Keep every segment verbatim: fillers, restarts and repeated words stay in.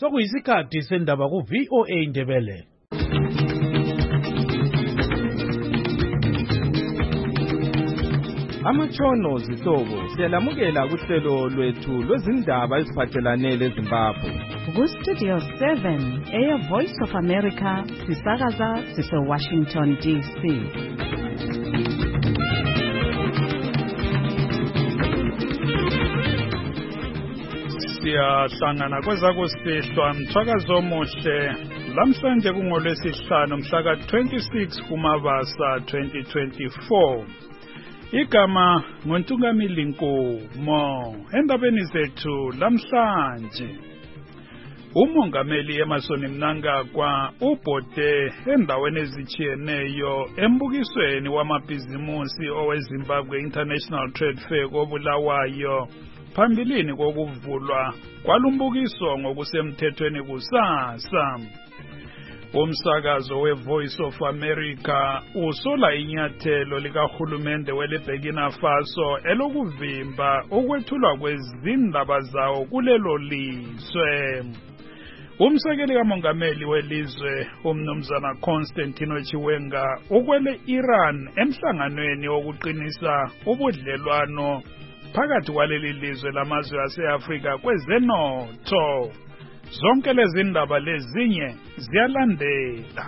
sokuyisikhathi sendaba ku V O A Indebele. Amatshono zihlobo siyalamukela kuhlelo lwethu lwezindaba eziphathelane leZimbabwe. Ku Studio seven, Air Voice of America, sisakaza sise Washington D C. Siyahlangana kwezakusihlwa mthwakazo omuhle lamhlanje kungolwesihlanu mhla ka twenty-six kuMabasa twenty twenty-four. Igama ngoNtungamili Nkomo. Endabeni zethu lamhlanje umongameli Emmerson Mnangagwa ubhode endaweni ezitshiyeneyo embukisweni wamabhizimusi oweZimbabwe International Trade Fair koBulawayo phambilini kokuvulwa kwalumbukiso ngokusemthethweni kusasa. Umsakazo weVoice of America usola inyathelo likahulumende weBurkina Faso elokuvimba ukwethulwa kwezindaba zawo kulelo lizwe. Umsekeli kamongameli welizwe umnumzana Constantino Chiwenga ukwele Iran emhlanganweni wokuqinisa ubudlelwano phakathi kwaleli lizwe lamazwe ase-Afrika kwezenotho. Zonke lezi ndaba lezinye ziyalandela.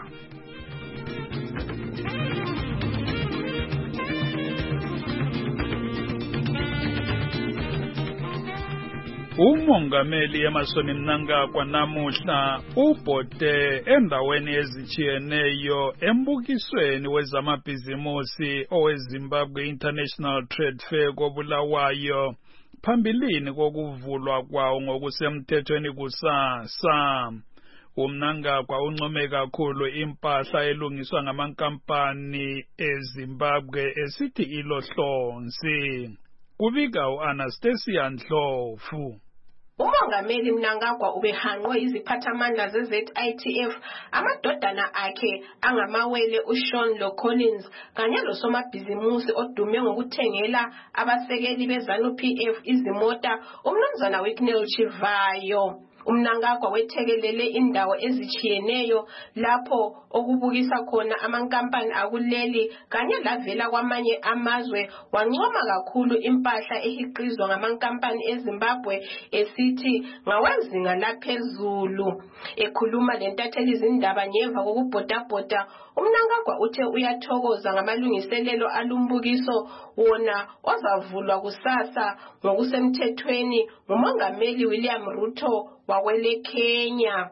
Umongameli Emmerson Mnangagwa namuhla ubhode endaweni ezitshiyeneyo embukisweni wezamabhizimusi oweZimbabwe International Trade Fair koBulawayo phambilini kokuvulwa kwawo ngokusemthethweni kusasa. UMnangagwa uncome kakhulu impahla elungiswa ngamankampani eZimbabwe esithi ilohlonzi. Kubika uAnastasia Ndlovu. Umongameli Mnangagwa ubehanqwe iziphathamandla ze-Z I T F, amadodana akhe angamawele uSean Lo Collins kanye losomabhizimusi odume ngokuthengela abasekeli beZanu P F izimota umnumzana Wicknell Chivayo. Umnangagwa wethekelele indawo ezichiyeneyo lapho okubukisa khona amankampani akuleli kanye lavela kwamanye amazwe, wancoma kakhulu impahla ehiqizwa ngamankampani eZimbabwe esithi ngawezinga laphezulu. Ekhuluma lentatheli izindaba ngemva kokubhodabhoda, uMnangagwa uthe uyathokoza ngamalungiselelo alumbukiso wona ozavulwa kusasa ngokusemthethweni ngumongameli William Ruto wakwele Kenya.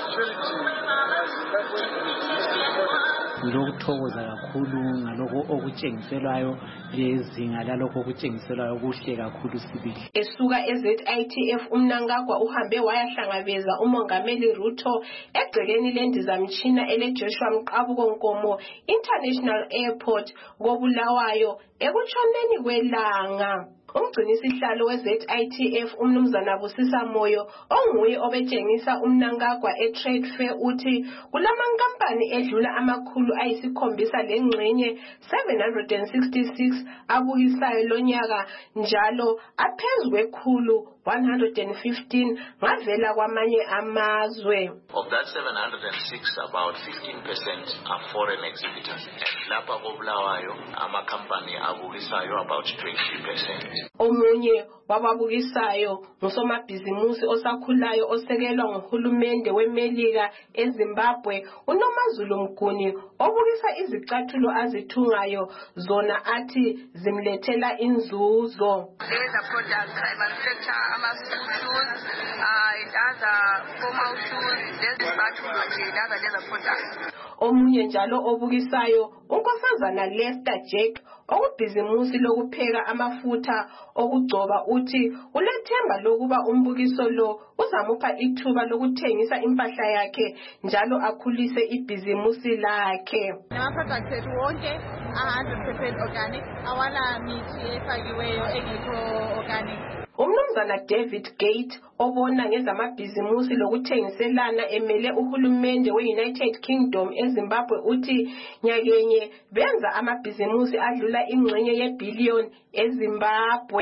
Ngilokuthokoza kakhulu ngalokho okutshengiselwayo lezinga lalokho okutshengiselwayo kuhle kakhulu sibili. Esuka e-Z I T F uMnangagwa uhambe wayahlangabeza umongameli Ruto egcekeni lendizamtshina ele-Joshua Mqabuko Nkomo International Airport koBulawayo ekutshoneni kwelanga. Umgcinisihlalo we-Z I T F umnumzana Busisa Moyo onguye obetshengisa uMnangagwa e-Trade Fair uthi kulamankampani edlula amakhulu ayisikhombisa lengxenye seven hundred sixty-six abukisayo lonyaka njalo aphezu kwekhulu one hundred fifteen ngavela kwamanye amazwe. Of that seven hundred six, about fifteen percent are foreign exhibitors. And lapha koBulawayo amakampani abukisayo about twenty percent. Omunye wababukisayo ngusomabhizimusi osakhulayo osekelwa nguhulumende weMelika eZimbabwe uNomazulu Mguni obukisa izicathulo azithungayo zona athi zimlethela inzuzo. There's a product I manufacture ama-school shoes, uh, it has a formal shoes, there's izicathulo nje, it has another product. Omunye njalo obukisayo unkosazana Lester Jack okubhizimusi lokupheka amafutha okugcoba uthi ulethemba lokuba umbukiso lo uzamupha ithuba lokuthengisa impahla yakhe njalo akhulise ibhizimusi lakhe. Nama-products ethu wonke one hundred percent organic, awala mithi efakiweyo engekho organic. Umnumzana David Gate obona ngezamabhizimusi lokuthengiselana emele uhulumende we-United Kingdom eZimbabwe uthi nyakenye benza amabhizimusi adlula ingxenye yebillion eZimbabwe.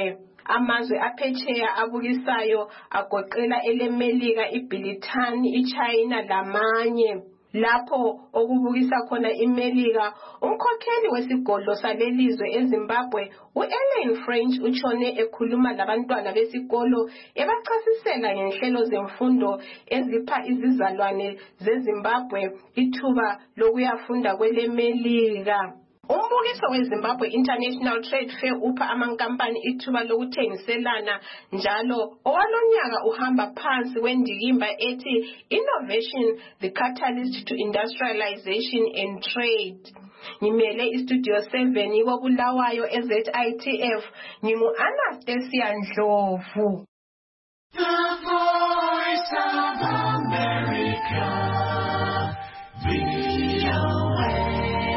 amazwe aphetsheya abukisayo agoqela elemelika, iBrithani, iChina lamanye. Lapho okubukisa khona iMelika, umkhokheli wesigodlo salelizwe eZimbabwe uElane French utshone ekhuluma labantwana besikolo ebachasisela ngenhlelo zemfundo ezipha izizalwane zeZimbabwe ithuba lokuyafunda kwelemelika. Umbukiso weZimbabwe International Trade Fair upha amankampani ithuba lokuthengiselana njalo owalonyaka uhamba phansi wendikimba ethi Innovation, the Catalyst to Industrialization and Trade. Ngimele iStudio seven yikobulawayo eZ I T F, ngingu-Anastasia Ndlovu. The Voice of America, V O A.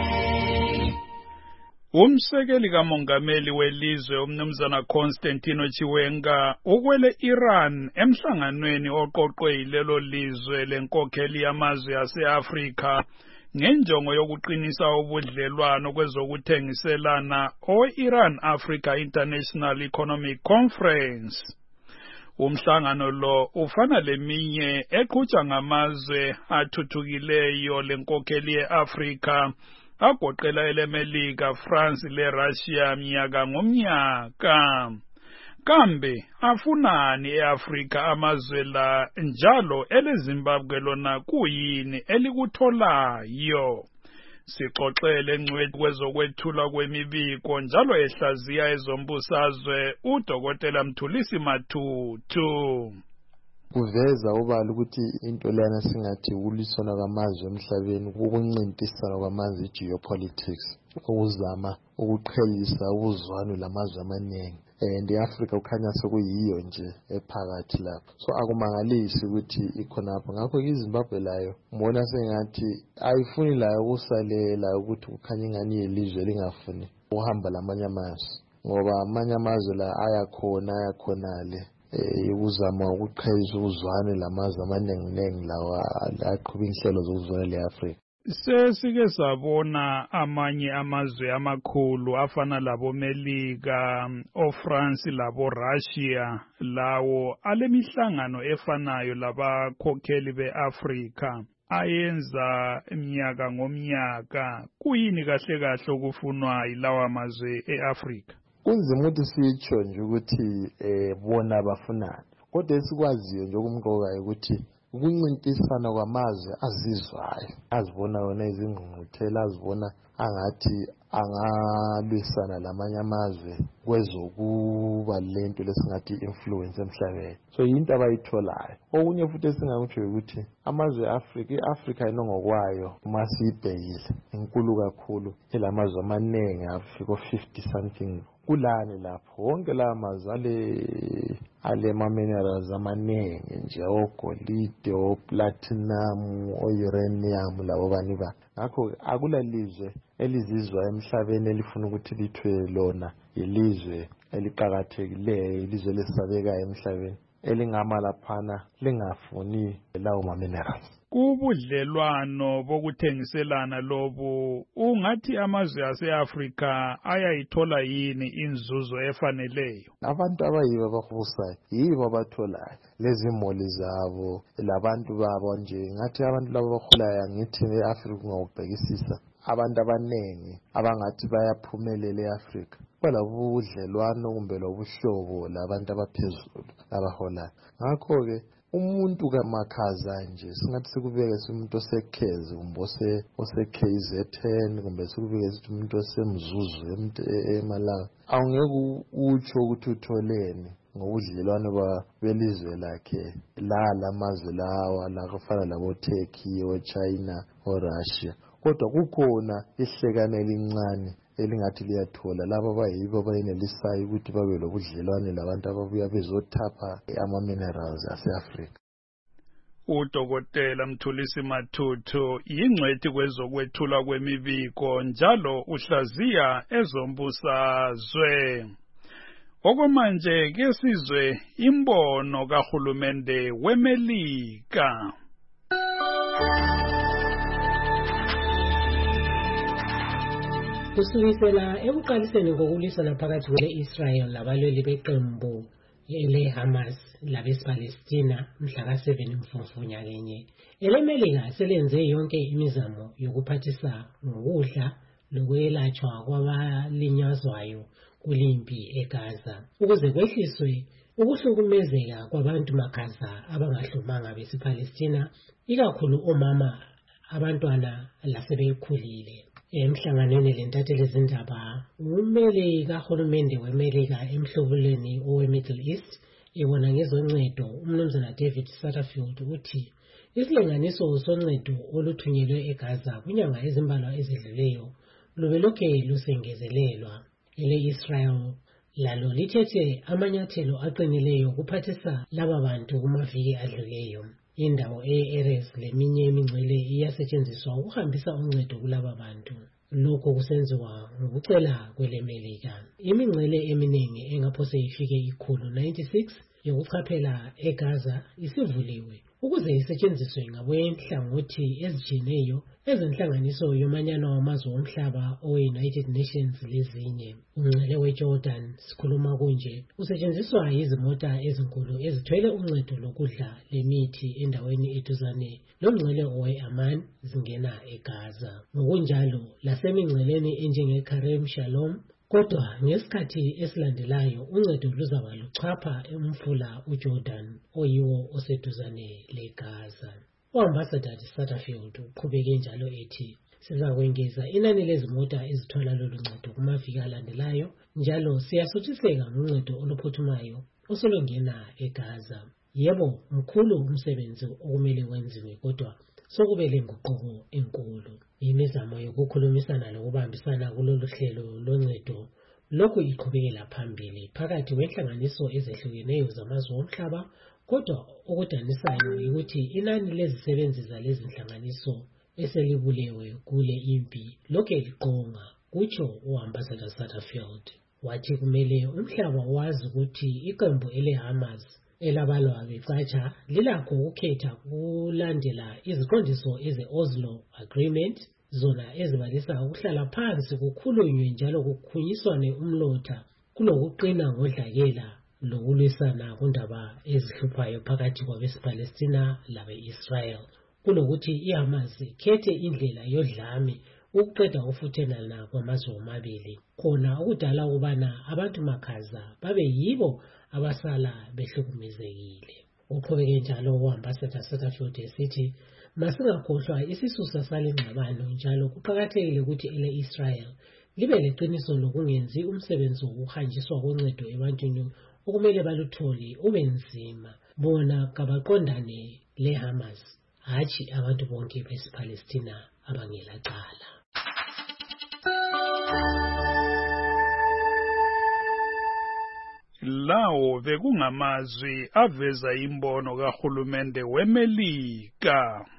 Umsekeli kamongameli welizwe umnumzana Constantino Chiwenga ukwele Iran emhlanganweni oqoqwe yilelo lizwe lenkokheli yamazwe ase-Afrika ngenjongo yokuqinisa ubudlelwano kwezokuthengiselana o-Iran Africa International Economic Conference. Umhlangano lo ufana leminye eqhutshwa ngamazwe athuthukileyo lenkokheli ye-Afrika agoqela elemelika, France leRussia mnyaka ngomnyaka. Kambe afunani eAfrika amazwe la njalo eleZimbabwe lona kuyini elikutholayo? Sixoxele ngcwethi kwezokwethula kwemibiko njalo ehlaziya ezombusazwe uDokotela Mthulisi Matutu. Kuveza ubala ukuthi into lana singathi ulisona kwamazwe emhlabeni ukuncintisana kwamazwe geopolitics ukuzama ukuqhelisa ubuzwano lamazwe amaningi and iAfrica ukhanya sokuyiyo nje ephakathi lapho. So akumangalisi ukuthi ikhonapho. Ngakho iZimbabwe layo mbona sengathi ayifuni layo ukusalela ukuthi kukhanya ingani yelizwe lingafuni uhamba lamanye amazwe, ngoba amanye amazwe la ayakhona ayakhonale ukuzama ukuqhelisa uzwane lamazwe amanenginengi lawa aqhuba inhlelo zokuzwana leAfrica. Sesike sabona amanye amazwe amakhulu afana labo Melika, oFrance labo Russia lawo alemihlangano efanayo labakhokheli beAfrica ayenza iminyaka ngomnyaka. Kuyini kahle kahle okufunwa yilawa amazwe eAfrica? Kunzima ukuthi sitsho nje ukuthi eh bona bafunani, kodwa esikwaziyo nje okumqoka ukuthi ukuncintisana kwamazwe azizwayo azibona wona izingqungquthela azibona angathi angalwisana lamanye amazwe kwezokuba lento lesingathi influence emhlabeni. So yinto abayitholayo. Okunye futhi esingakutsho ukuthi amazwe eAfrica iAfrica inongokwayo masibhekile inkulu kakhulu elamazwe amanengi afika fifty something kulani lapho wonke la mazwe ale ale ma minerals amanengi nje ogolide oplatinum ouranium labo baniba. Ngakho akulalizwe elizizwa emhlabeni elifuna ukuthi lithwe lona yilizwe eliqhakathekileyo ilizwe lesabeka emhlabeni elingama laphana lingafuni lawo ma minerals. Kubudlelwano bokuthengiselana lobu ungathi amazwe aseAfrica ayayithola yini inzuzo efaneleyo? Abantu abayibo abahusayo yibo abatholayo lezi imoli zabo labantu babo nje. Ngathi abantu labo baholayo ngithi eAfrica ngokubhekisisa abantu abanengi abangathi bayaphumelela eAfrica kwalabo budlelwano kumbe lobuhlobo labantu abaphezulu abaholayo. Ngakho ke umuntu kamakhaza nje singathi sikubeke umuntu osekhezi kumbe ose-K Z N kumbe sikubeke umuntu osemzuzu eMalawi, awungeke utsho ukuthi utholeni ngobudlelwano belizwe lakhe la lamazwe lawa la kufana labo Turkey oChina oRussia, kodwa kukhona ihlekane elincane elingathi liyathola laba abayibo abayenelisayo ukuthi babe lobudlelwane labantu ababuya bezothapha ama-minerals ase-Africa. uDokotela Mthulisi Matutu yingcwethi kwezokwethula kwemibiko njalo uhlaziya ezombusazwe. Okwamanje ke sizwe imbono kahulumende weMelika. kusukisela ekuqaliseni kokulwisana phakathi kwe-Israel labalweli beqembu le-Hamas labesi-Palestina mhla ka seven Mfumfu nyakenye. Ele-Melika selenze yonke imizamo yokuphathisa ngokudla lokwelatshwa kwabalinyazwayo kulimpi eGaza ukuze kwehliswe ukuhlukumezeka kwabantu makhaza abangahlomanga besi-Palestina, ikakhulu omama, abantwana lasebekhulile. Emhlanganweni lentatheli zindaba, ummeli kahulumende weMelika emhlobelweni owe-Middle East ebona ngezoncedo umnumzana David Satterfield uthi isilinganiso soncedo oluthunyelwe eGaza kwinyanga ezimbalwa ezidluleyo lubelokhe lusengezelelwa. Ele-Israel lalo lithethe amanyathelo aqinileyo kuphathisa laba bantu kumaviki adluleyo. Indawo e-Erez leminye imingcele iyasetshenziswa ukuhambisa uncedo kulaba bantu. Lokho kusenziwa ngokucela kwele-Melika. Imingcele eminingi engaphose ifike ikhulu ninety-six yokuchaphela eGaza isivuliwe ukuze isetshenziswe ngabenhlangothi ezijineyo ezenhlanganiso yomanyano wamazwe omhlaba owe-United Nations lezinye. Umngcele weJordan, sikhuluma kunje, usetshenziswa yizimota ezinkulu ezithwele uncedo lokudla lemithi endaweni eduzane lomngcele owe-Amman zingena eGaza. Ngokunjalo lasemingceleni enjenge-Karem Shalom. Kodwa ngesikhathi esilandelayo uncedo luzaba luchapha umfula uJordan oyiwo oseduzane leGaza. U-Ambassador Satterfield uqhubeke njalo ethi sizakwengeza inani lezimota ezithwala lolu ncedo kumaviki alandelayo, njalo siyasuthiseka ngoncedo oluphuthumayo osolongena eGaza. Yebo, mkhulu umsebenzi okumele wenziwe, kodwa sokube lenguquko enkulu. Imizamo yokukhulumisana lokubambisana kulolu hlelo loncedo lokhu iqhubekela phambili phakathi kwenhlanganiso ezehlukeneyo zamazwe omhlaba, kodwa okudanisayo ukuthi inani lezisebenzi zalezi nhlanganiso eselibulewe kule impi lokhe liqonga, kutsho u-Ambassador Satterfield. Wathi kumele umhlaba wazi ukuthi iqembu ele-Hamas elabalwa becatsha lilakho ukukhetha kulandela iziqondiso eze-Oslo Agreement, zona ezibalisa ukuhlala phansi kukhulunywe njalo kukhunyiswane umlotha kulokuqina ngodlakela lokulwisana kundaba ezihluphayo phakathi kwabesi-Palestina labe-Israel, kulokuthi iHamas ikhethe indlela yodlame ukuqeda ukufuthelana kwamazwe omabili, khona ukudala ukubana abantu makhaza babe yibo abasala behlukumezekile. Uqhubeke njalo u-Ambassador Satterfield esithi masingakhohlwa isisusa salengxabano, njalo kuqakathekile ukuthi ele-Israel libe leqiniso lokungenzi umsebenzi wokuhanjiswa koncedo ebantwini okumele baluthole ube nzima. Bona kabaqondane le-Hamas, hatshi abantu bonke besi-Palestina abangelacala. Lawo bekungamazwi aveza imbono kahulumende weMelika.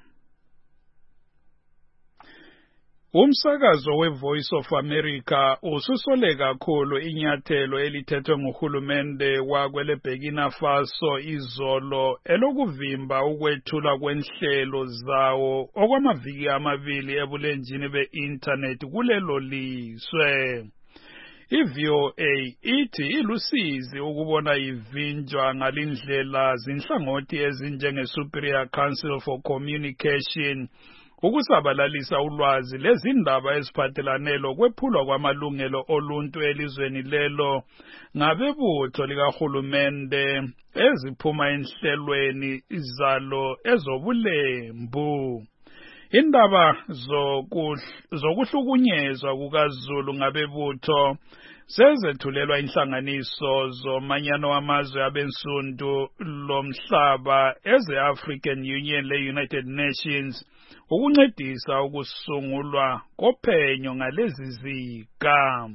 Umsakazo we-Voice of America ususole kakhulu inyathelo elithethwe nguhulumende wakwele Burkina Faso izolo elokuvimba ukwethula kwenhlelo zawo okwamaviki amabili ebulenjini be-internet kulelo lizwe. I-V O A ithi ilusizi ukubona ivinjwa ngalindlela zinhlangothi ezinjenge-Superior Council for Communication ukusabalalisa ulwazi lezindaba eziphathelane lokwephulwa kwamalungelo oluntu elizweni lelo ngabebutho likahulumende eziphuma enhlelweni zalo ezobulembu. Indaba zokuhlukunyezwa kukaZulu ngabebutho sezethulelwa inhlanganiso zomanyano wamazwe abensundu lomhlaba eze-African Union le-United Nations ukuncedisa ukusungulwa kophenyo ngalezi zika.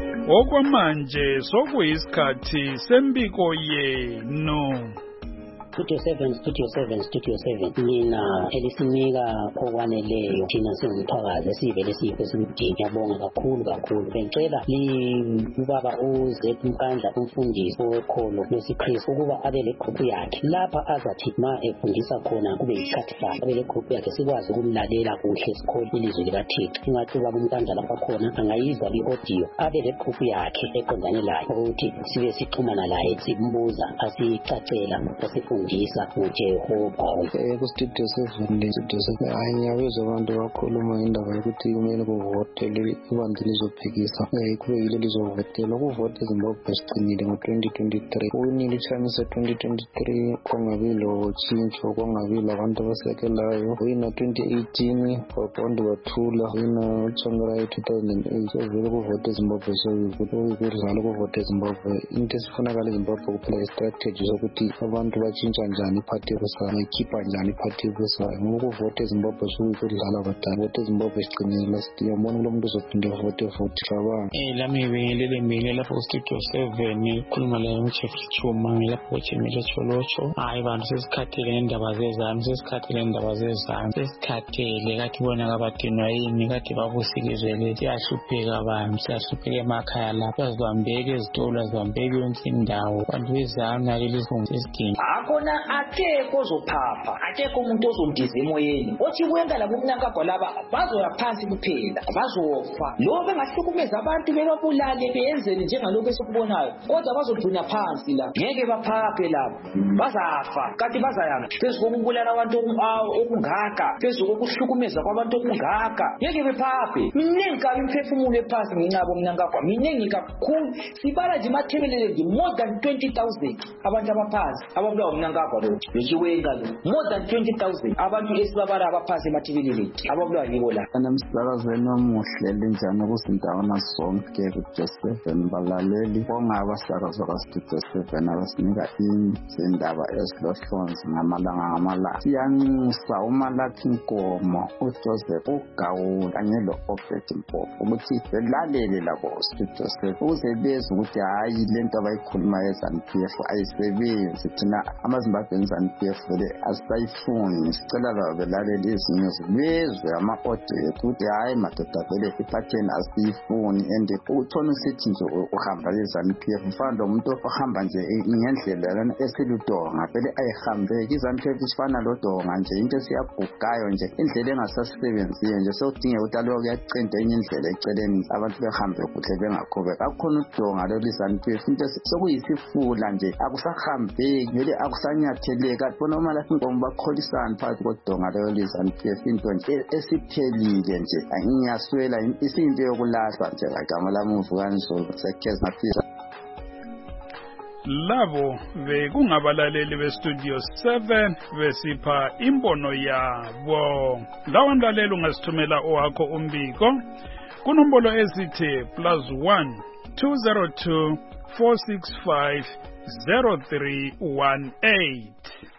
Okwamanje sokuyisikhathi sembiko yenu. Studio seven, Studio seven, Studio seven. Mina elisinika okwaneleyo thina singumthakazi esivele siphe sikudinga. Ngiyabonga kakhulu kakhulu. Bengicela ubaba uZ Mkandla umfundisi wekholo lesiKristu ukuba abe le group yakhe lapha azathi ma efundisa khona kube yisikhathi sakhe abe le group yakhe sikwazi ukumlalela kuhle sikhole ilizwi likaThixo. Ingathi ubaba uMkandla lapha khona angayizwa i-audio abe le group yakhe eqondane layo ukuthi sibe sixhumana laye simbuza asicacela asifundisa ngoJehova. Ku-Studio seven le Studio seven hayi ngiyabezwa abantu bakhuluma ngendaba yokuthi kumele kuvotele ibandla lizophikisa kube yilo lizovotela ukuvota eZimbabwe sicinile ngo-twenty twenty-three uwinile iChinese twenty twenty-three kongabi lo tshintsho kongabi labantu abasekelayo wina twenty eighteen babonde bathula wina uTsongayi two thousand eight vele ukuvota eZimbabwe sokudlala ukuvota eZimbabwe into esifunakala eZimbabwe kuphela istrategy sokuthi abantu batshintsha njani iphathi ebusayo ikhipha njani iphathi ebusayo ngoba ukuvota eZimbabwe sokudlala badala ukuvota eZimbabwe sicinile last year mbona lo muntu uzophinde vote futhi cabanga eh lami ngibingelele mina lapho ku-Studio seven ngikhuluma la uChef Chuma ngilapho kuJimile Cholocho hayi bantu sesikhathele ngendaba zezami sesikhathele ngendaba zezami sesikhathele kathi bona kabadinwa yini kathi babusikezele siyahlupheka abantu siyahlupheka emakhaya lapho azibambeke ezitolo azibambeke yonke indawo bantu bezami naleli sibongo sesidingo akhona akekho ozophapha akekho umuntu ozondiza emoyeni othi kwenza labo umnankagwa laba bazoya phansi kuphela bazofa lo bengahlukumeza abantu bebabulale beyenzele njengalokho esikubonayo kodwa bazogcina phansi la ngeke baphaphe labo bazafa kanti bazayanga phezu kokubulala abantu okungaka phezu kokuhlukumeza kwabantu okungaka ngeke bephaphe miningi kabi imphefumulo ephansi ngenxa yabo umnankagwa miningi kakhulu sibala nje mathebelele nje more than twenty thousand abantu abaphansi ababulawa umnankagwa lo lechiwenga lo more than twenty thousand abantu esibabala abaphansi emathebelele ababulawa yibo la namsakazweni omuhle linjani kuzindawana zonke kuJoseph balaleli bongabasakazi bakaStudio seven abasinika izindaba ezilohlonzi ngamalanga ngamalanga siyanxusa uMalathi Nkomo uJoseph uGawula kanye lo-Obed Mpofu ukuthi belalele labo Studio seven ukuze bezwe ukuthi hayi lento abayikhuluma yeZANU-P F ayisebenzi thina amaZimbabwe eZANU-P F vele asayifuni sicela labo belalele izinyosi bezwe ama-audio ukuthi hayi madoda vele iphatheni asiyifuni and ukuthola usithi nje uhamba leZANU-P F mfana lo muntu ohamba nje ngendlela lana esiludonga vele ayihambe iZANU-P F isifana lodonga nje into siyagugayo nje indlela engasasebenziyo nje sokudinga ukuthi aloku yacinta enye indlela eceleni abantu behambe kuhle bengakhubeka akukhona udonga lolu iZANU-P F into sokuyisifula nje akusahambeki vele akusanyatheleka bona uMalathi Nkomo bakholisana phakathi kodonga lolu iZANU-P F into nje esiphelile nje ngiyaswela isinto yokulahlwa nje igama lami uVukani sekhezi ngaphisa labo bekungabalaleli beStudio seven besipha imbono yabo lawo mlaleli ungasithumela owakho umbiko kunombolo esithi plus one two zero two four six five zero three one eight.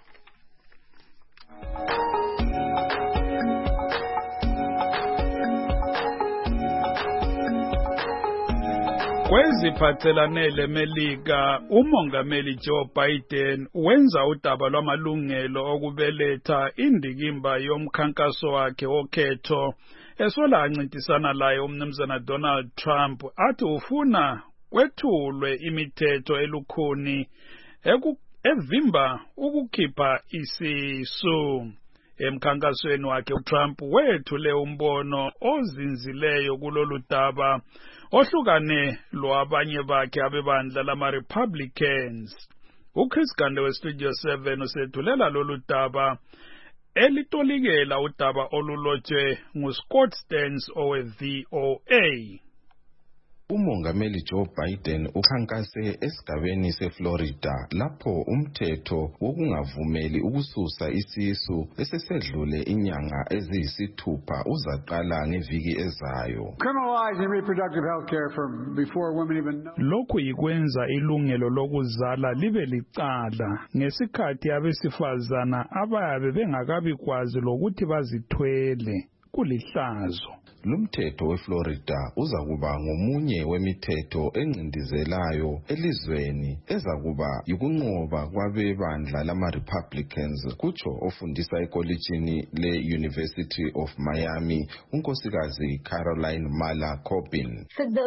Kweziphathelane leMelika umongameli Joe Biden wenza udaba lwamalungelo okubeletha indikimba yomkhankaso wakhe wokhetho esola ancintisana laye umnumzana Donald Trump athi ufuna kwethulwe imithetho elukhuni evimba ukukhipha isisu. Emkhankasweni wakhe uTrump wethule umbono ozinzileyo kulolu daba ohlukane lwabanye bakhe abebandla lama-Republicans. uChris Gande weStudio seven usethulela lolu daba elitolikela udaba olulotshwe nguScott Stearns owe-V O A. Umongameli Joe Biden ukhankase esigabeni seFlorida lapho umthetho wokungavumeli ukususa isisu esesedlule inyanga eziyisithupha uzaqala ngeviki ezayo. Criminalizing reproductive health care from before women even know. Lokhu yikwenza ilungelo lokuzala libe licala ngesikhathi abesifazana abayabe bengakabi kwazi lokuthi bazithwele kulihlazo. lumthetho weFlorida uzakuba ngomunye wemithetho encindizelayo elizweni ezakuba yikunqoba kwabebandla lama-Republicans, kutsho ofundisa ekolitshini le-University of Miami unkosikazi Caroline Mala Corbin.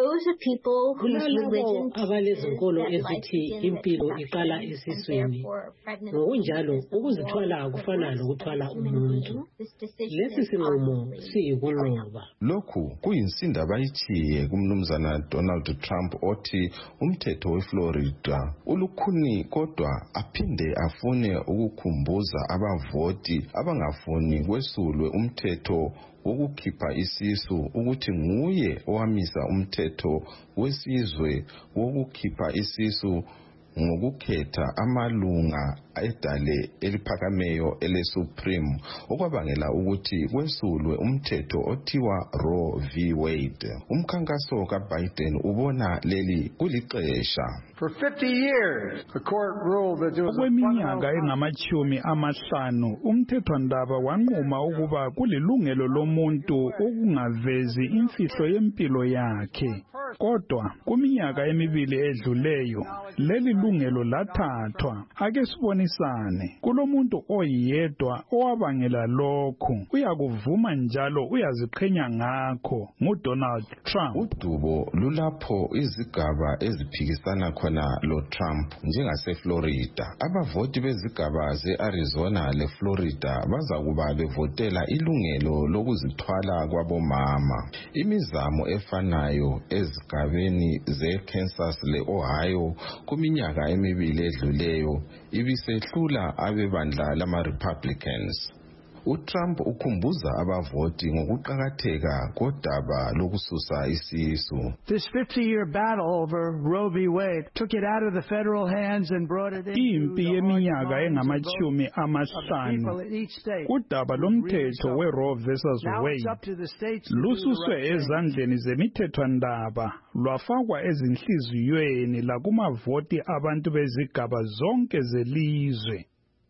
Kulalabo abalezinkolo ezithi impilo iqala esiswini, ngokunjalo ukuzithwala kufana lokuthwala umuntu. Lesi sinqumo siyikunqoba. Lokhu kuyinsinda abayichiye kumnumzana Donald Trump othi umthetho weFlorida ulukhuni kodwa aphinde afune ukukhumbuza abavoti abangafuni kwesulwe umthetho wokukhipha isisu ukuthi nguye owamisa umthetho wesizwe wokukhipha isisu ngokukhetha amalunga edale eliphakameyo ele-Supreme okwabangela ukuthi kwesulwe umthetho othiwa Roe v. Wade. Umkhankaso kaBiden ubona leli kulixesha. For fifty years, the court ruled that there was a okweminyaka engamachumi amahlanu umthethwandaba wanquma ukuba kulilungelo lomuntu ukungavezi imfihlo yempilo yakhe. Kodwa kuminyaka emibili edluleyo leli lungelo lathathwa. Ake sibonisane, kulomuntu oyedwa owabangela lokhu, uyakuvuma njalo uyaziqhenya ngakho, nguDonald Trump. Udubo lulapho izigaba eziphikisana khona lo Trump njengaseFlorida. Abavoti bezigaba ze-Arizona leFlorida bazakuba bevotela ilungelo lokuzithwala kwabomama. Imizamo efanayo ezigabeni ze-Kansas le-Ohio kuminyaka emibili edluleyo ibisehlula abebandla lama-Republicans. uTrump ukhumbuza abavoti ngokuqhakatheka kodaba lokususa isisu. This fifty-year battle over Roe v. Wade took it out of the federal hands and brought it into impi yeminyaka engamachumi amahlanu udaba lomthetho we-Roe versus Wade lususwe ezandleni zemithethwandaba lwafakwa ezinhliziyweni lakumavoti abantu bezigaba zonke zelizwe.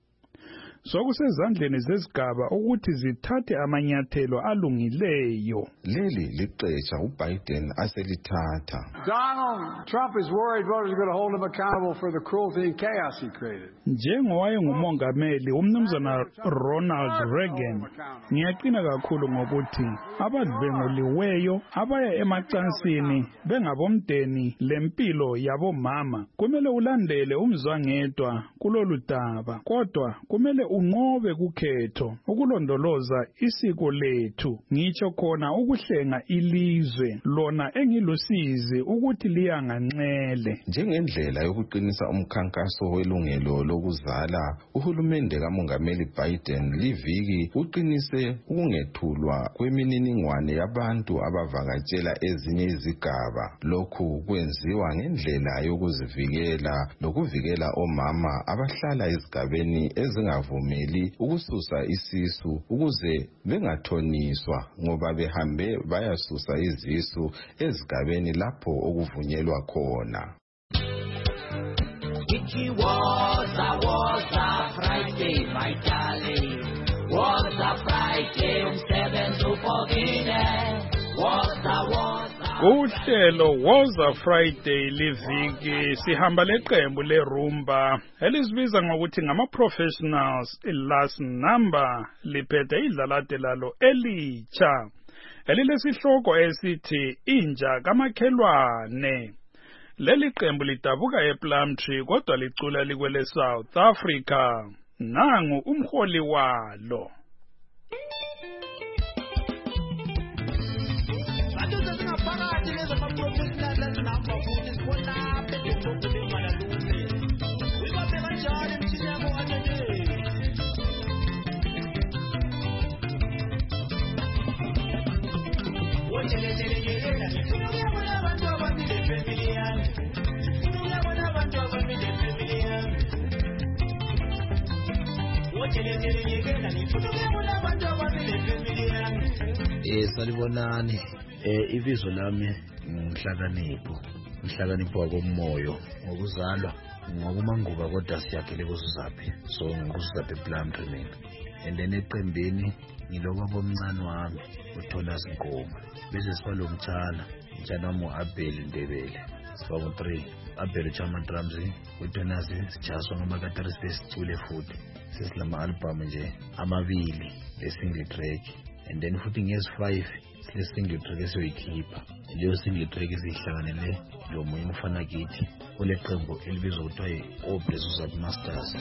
Sokusezandleni zezigaba ukuthi zithathe amanyathelo alungileyo. Leli liqesha uBiden aselithatha. Donald Trump is worried voters are going to hold him accountable for the cruelty and chaos he created. Njengowayengumongameli umnumzana Ronald Reagan, ngiyaqina kakhulu ngokuthi abadlwenguliweyo abaya emacansini bengabomdeni lempilo yabomama kumele ulandele umzwangedwa kulolu daba, kodwa kumele unqobe kukhetho ukulondoloza isiko lethu, ngitsho khona ukuhlenga ilizwe lona engilusizi ukuthi liyanganxele. Njengendlela yokuqinisa umkhankaso welungelo lokuzala, uhulumende kamongameli Biden liviki uqinise ukungethulwa kwemininingwane yabantu abavakatshela ezinye izigaba. Lokhu kwenziwa ngendlela yokuzivikela lokuvikela omama abahlala ezigabeni ezingavumeli ukususa isisu ukuze bengathoniswa ngoba behambe bayasusa izisu ezigabeni lapho okuvunyelwa khona. It was a was a Friday, my darling. Was a Friday, umsebenzi ufokile. Was a was a Uhlelo Woza Friday liviki sihamba leqembu lerumba elisibiza ngokuthi ngama-professionals last number liphethe idlalade lalo elitsha elilesihloko esithi inja kamakhelwane. Leli qembu lidabuka ePlumtree kodwa licula likwele South Africa. Nangu umholi walo. Eh salibonani eh ibizo lami ngihlakanipho ngihlakanipho wakomoyo ngokuzalwa ngokumanguba kodwa siyakhele kusuzaphi so ngikuzaphi Plumtree mina and then eqembeni ngiloko bomncane wami uTholas Ngoma bese sibalo Mthala Mthala wami uAbel Ndebele sibalo three Abel Chama drums uThonas sijaswa ngamakatari sesicule futhi sesilama album nje amabili le single track and then futhi ngezi five le single track esiyoyikhipha leyo single track esihlanganele lo munye umfana kithi ole qembu elibizwa kuthiwa yi-Obresus Masters.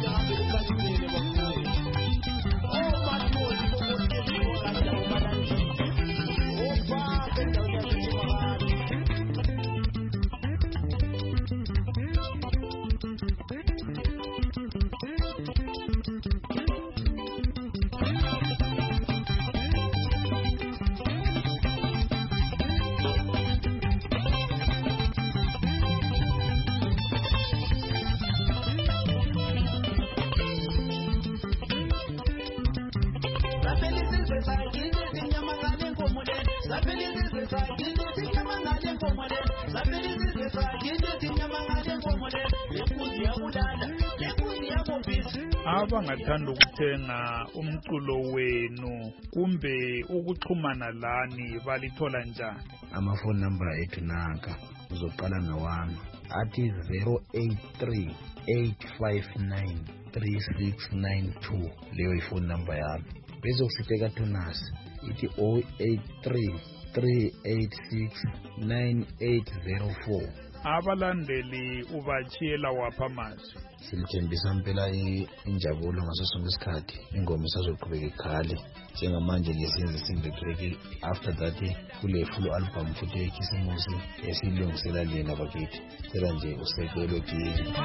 Abangathanda ukuthenga umculo wenu kumbe ukuxhumana lani balithola njani? Amafoni number ethu nanka uzoqala nowami athi zero eight three eight five nine three six nine two leyo ifoni number yami. Bese kusiteka Thonas ithi zero eight three three eight six nine eight zero four. Abalandeli ubachiyela wapha amazwi? Silithembisa impela injabulo ngaso sonke isikhathi ingoma isazoqhubeka ikhali njengamanje ngesenze single track after that kule full album futhi ekhisimusi esilungisela lena bakithi sela nje usekelo kini.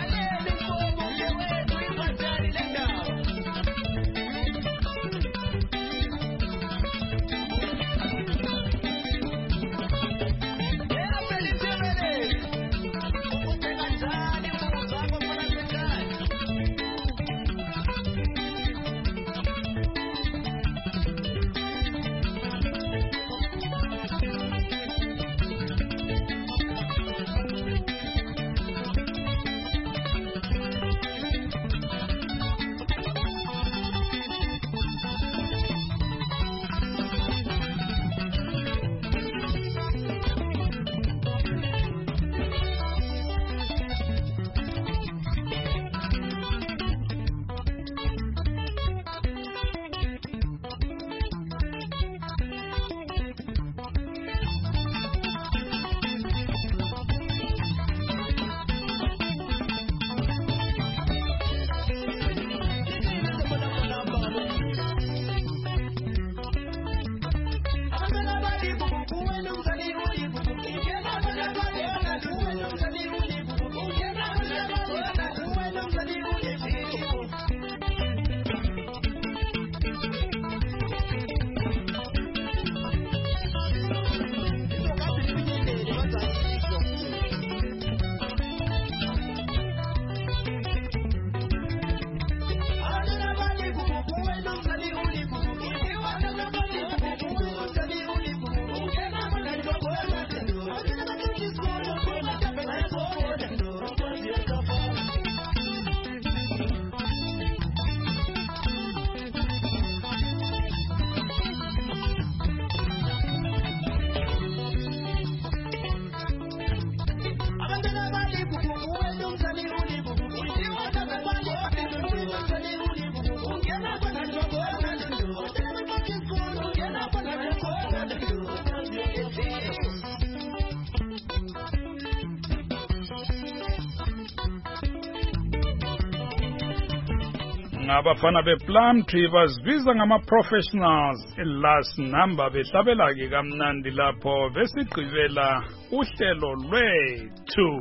Abafana bePlum Tree bazibiza ngama-professionals last number behlabela ke kamnandi lapho besigqibela uhlelo lwethu.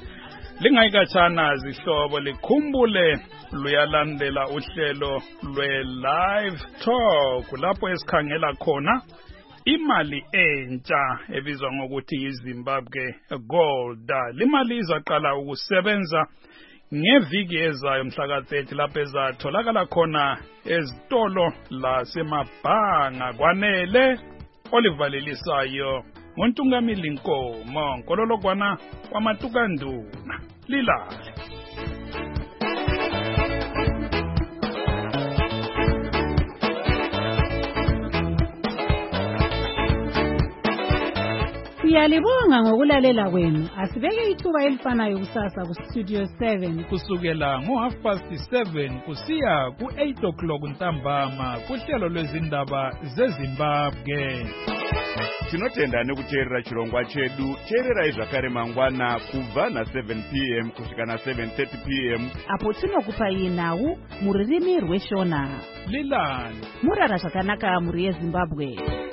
Lingayikatshana zihlobo likhumbule luyalandela uhlelo lwe-live talk lapho esikhangela khona imali entsha ebizwa ngokuthi yiZimbabwe Gold. Limali izaqala ukusebenza ngeviki ezayo mhla ka thirty lapho ezatholakala khona ezitolo lasemabhanga kwanele olivalelisayo ngoNtungamili Nkomo nkololokwana kwamatukanduna lilale. Siyalibonga ngokulalela kwenu. Asibeke ithuba elifanayo kusasa ku Studio seven kusukela ngo half past seven kusiya ku eight o'clock ntambama kuhlelo lwezindaba zeZimbabwe. Tinotenda nekuteerera chirongwa chedu. Teererai zvakare mangwana kubva na seven p m kusvika na seven thirty p m apo tinokupa nhau mururimi rweshona. Lilani Murara zvakanaka muri yeZimbabwe.